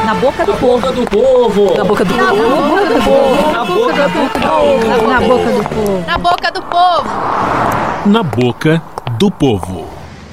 Na boca do povo. Na boca do povo. Na boca do povo. Na boca do povo. Na boca do povo. Na boca do povo. Na boca do povo.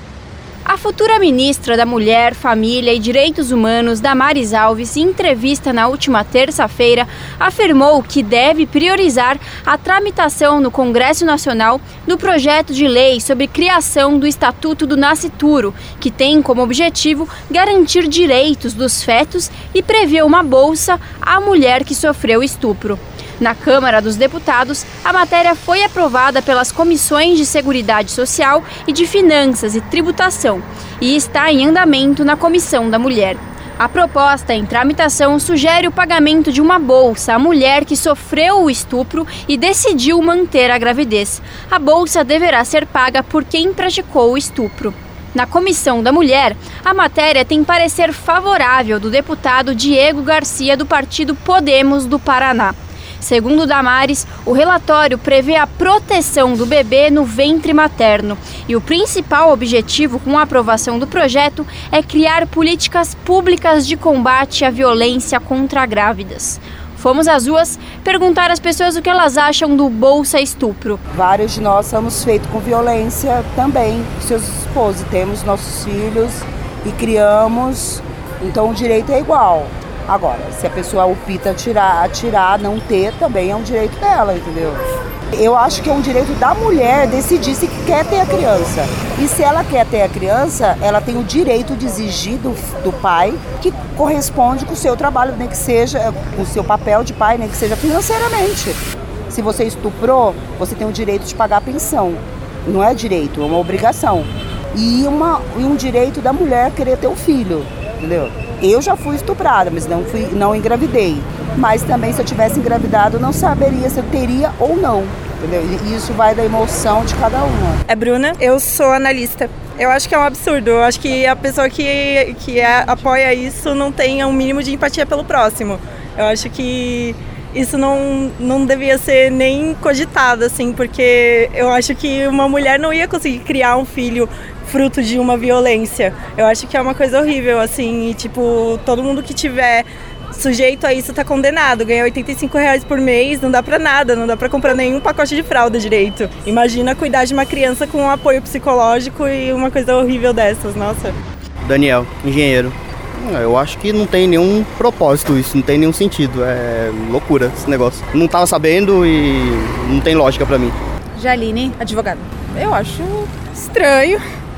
A futura ministra da Mulher, Família e Direitos Humanos, Damares Alves, em entrevista na última terça-feira, afirmou que deve priorizar a tramitação no Congresso Nacional do projeto de lei sobre criação do Estatuto do Nascituro, que tem como objetivo garantir direitos dos fetos e prever uma bolsa à mulher que sofreu estupro. Na Câmara dos Deputados, a matéria foi aprovada pelas comissões de Seguridade Social e de Finanças e Tributação e está em andamento na Comissão da Mulher. A proposta em tramitação sugere o pagamento de uma bolsa à mulher que sofreu o estupro e decidiu manter a gravidez. A bolsa deverá ser paga por quem praticou o estupro. Na Comissão da Mulher, a matéria tem parecer favorável do deputado Diego Garcia, do partido Podemos do Paraná. Segundo Damares, o relatório prevê a proteção do bebê no ventre materno e o principal objetivo com a aprovação do projeto é criar políticas públicas de combate à violência contra grávidas. Fomos às ruas perguntar às pessoas o que elas acham do Bolsa Estupro. Vários de nós somos feitos com violência também, seus esposos, temos nossos filhos e criamos, então o direito é igual. Agora, se a pessoa opta atirar, não ter, também é um direito dela, entendeu? Eu acho que é um direito da mulher decidir se quer ter a criança. E se ela quer ter a criança, ela tem o direito de exigir do pai que corresponde com o seu trabalho, nem que seja com o seu papel de pai, nem que seja financeiramente. Se você estuprou, você tem o direito de pagar a pensão. Não é direito, é uma obrigação. E um direito da mulher querer ter um filho, entendeu? Eu já fui estuprada, mas não engravidei. Mas também, se eu tivesse engravidado, eu não saberia se eu teria ou não. Entendeu? E isso vai da emoção de cada uma. É Bruna, eu sou analista. Eu acho que é um absurdo. Eu acho que a pessoa que apoia isso não tem um mínimo de empatia pelo próximo. Eu acho que isso não devia ser nem cogitado, assim, porque eu acho que uma mulher não ia conseguir criar um filho fruto de uma violência. Eu acho que é uma coisa horrível, assim, e tipo, todo mundo que tiver sujeito a isso tá condenado. Ganhar R$85 por mês não dá pra nada, não dá pra comprar nenhum pacote de fralda direito. Imagina cuidar de uma criança com um apoio psicológico e uma coisa horrível dessas, nossa. Daniel, engenheiro. Eu acho que não tem nenhum propósito isso, não tem nenhum sentido, é loucura esse negócio. Não tava sabendo e não tem lógica pra mim. Jaline, advogada. Eu acho estranho,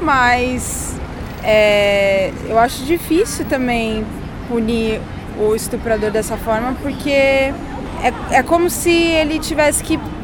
mas eu acho difícil também punir o estuprador dessa forma, porque é como se ele tivesse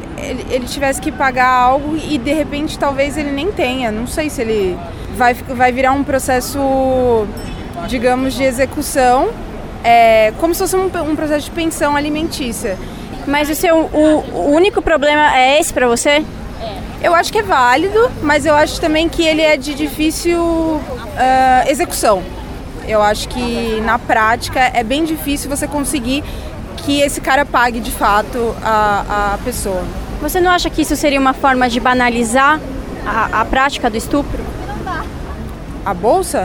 que pagar algo e de repente talvez ele nem tenha. Não sei se ele vai virar um processo, digamos, de execução, como se fosse um processo de pensão alimentícia. Mas o único problema é esse pra você? Eu acho que é válido, mas eu acho também que ele é de difícil execução. Eu acho que na prática é bem difícil você conseguir que esse cara pague de fato a pessoa. Você não acha que isso seria uma forma de banalizar a prática do estupro? A bolsa?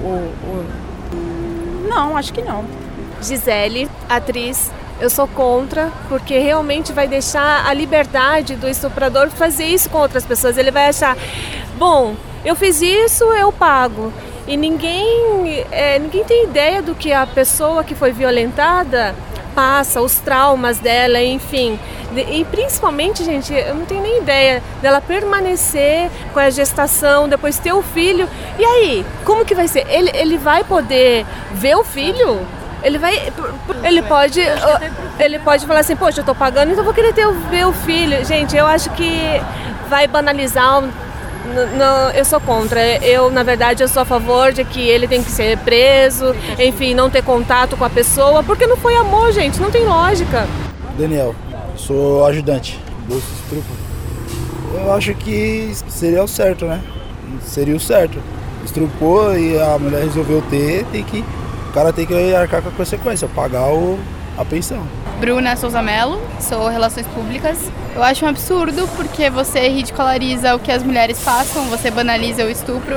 Não, acho que não. Gisele, atriz. Eu sou contra, porque realmente vai deixar a liberdade do estuprador fazer isso com outras pessoas. Ele vai achar, bom, eu fiz isso, eu pago. E ninguém tem ideia do que a pessoa que foi violentada passa, os traumas dela, enfim. E principalmente, gente, eu não tenho nem ideia dela permanecer com a gestação, depois ter o filho. E aí, como que vai ser? Ele vai poder ver o filho? Ele pode falar assim, poxa, eu tô pagando, então eu vou querer ver o filho. Gente, eu acho que vai banalizar. Não, eu sou contra. Na verdade, eu sou a favor de que ele tem que ser preso, enfim, não ter contato com a pessoa, porque não foi amor, gente, não tem lógica. Daniel, sou ajudante, bolsa estupro. Eu acho que seria o certo, né? Seria o certo. Estrupou e a mulher resolveu ter, o cara tem que arcar com a consequência, pagar a pensão. Bruna Souza Mello, sou Relações Públicas. Eu acho um absurdo porque você ridiculariza o que as mulheres passam, você banaliza o estupro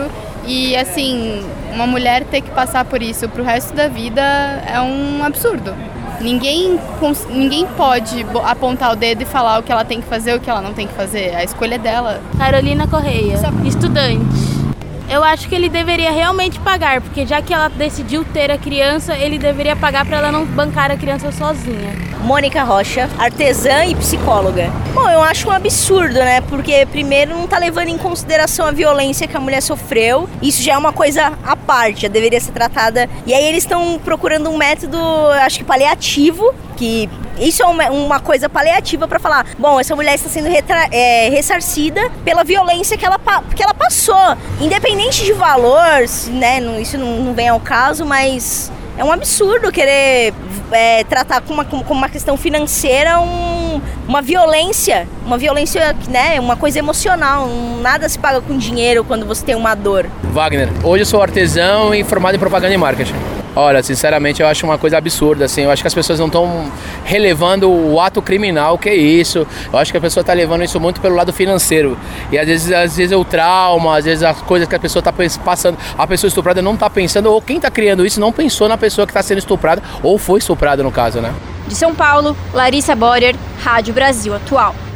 E assim, uma mulher ter que passar por isso pro resto da vida é um absurdo. Ninguém pode apontar o dedo e falar o que ela tem que fazer, o que ela não tem que fazer. A escolha é dela. Carolina Correia, estudante. Eu acho que ele deveria realmente pagar, porque já que ela decidiu ter a criança, ele deveria pagar para ela não bancar a criança sozinha. Mônica Rocha, artesã e psicóloga. Bom, eu acho um absurdo, né? Porque primeiro não tá levando em consideração a violência que a mulher sofreu. Isso já é uma coisa à parte, já deveria ser tratada. E aí eles estão procurando um método, acho que paliativo, que isso é uma coisa paliativa para falar, bom, essa mulher está sendo ressarcida pela violência que ela passou. Independente de valor, né? Isso não vem ao caso, mas é um absurdo querer tratar como uma questão financeira uma violência, né, uma coisa emocional. Nada se paga com dinheiro quando você tem uma dor. Wagner, hoje eu sou artesão e formado em propaganda e marketing. Olha, sinceramente, eu acho uma coisa absurda, assim. Eu acho que as pessoas não estão relevando o ato criminal, que é isso. Eu acho que a pessoa está levando isso muito pelo lado financeiro. E às vezes é o trauma, às vezes as coisas que a pessoa está passando, a pessoa estuprada não está pensando, ou quem está criando isso não pensou na pessoa que está sendo estuprada, ou foi estuprada no caso, né? De São Paulo, Larissa Borer, Rádio Brasil Atual.